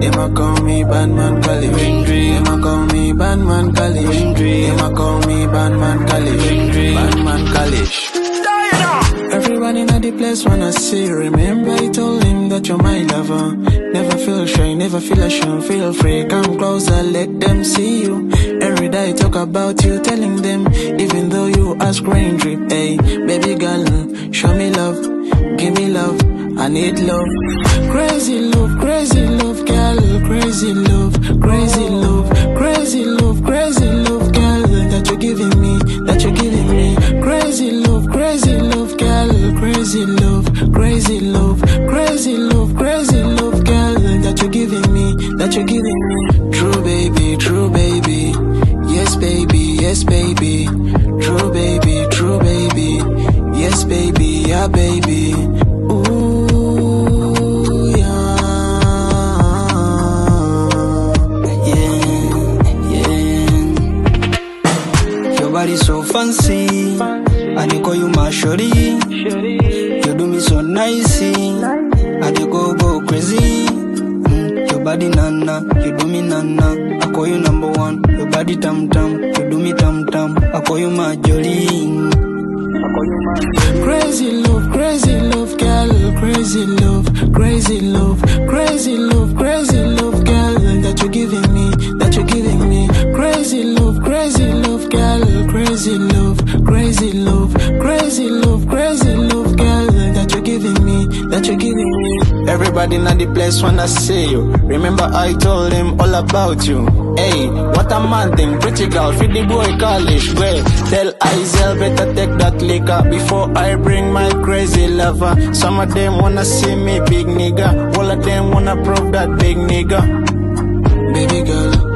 Them a call me Bandman Kali. Them a call me Bandman Kali. Them a call me Bandman Kali. Bandman Kali. Everyone in the place wanna see you. Remember I told him that you're my lover. Never feel shy, never feel ashamed. Feel free, come closer, let them see you. Every day I talk about you, telling them, even though you ask rain drip. Hey, baby girl, show me love, give me love, I need love. Crazy love, girl. Crazy love, crazy love, crazy love, crazy love, girl. That you're giving me, that you're giving me. Crazy love, girl. Crazy love, crazy love, crazy love, crazy love, girl. That you're giving me, that you're giving me. True baby, true baby. Yes baby, yes baby. True baby, true baby. Yes baby, yeah baby. Ooh, yeah. Your body so fancy, I dey call you my shorty. You do me so nicey, I dey go crazy. Your body nana, you do me nana. I call you number one. Your body tam tam, you do me tam tam. I call you my Jolene. Crazy love, girl. Crazy love, crazy love, crazy love, crazy love, girl. That you're giving me, that you're giving me. Crazy love, girl. Crazy love, crazy love, crazy love, crazy love, girl. That you're giving me, that you're giving me. Everybody in the place wanna see you. Remember I told him all about you. Hey, what a man thing, pretty girl, feed the boy college. Wait, tell Izel better take that liquor before I bring my crazy lover. Some of them wanna see me big nigga, all of them wanna prove that big nigga. Baby girl,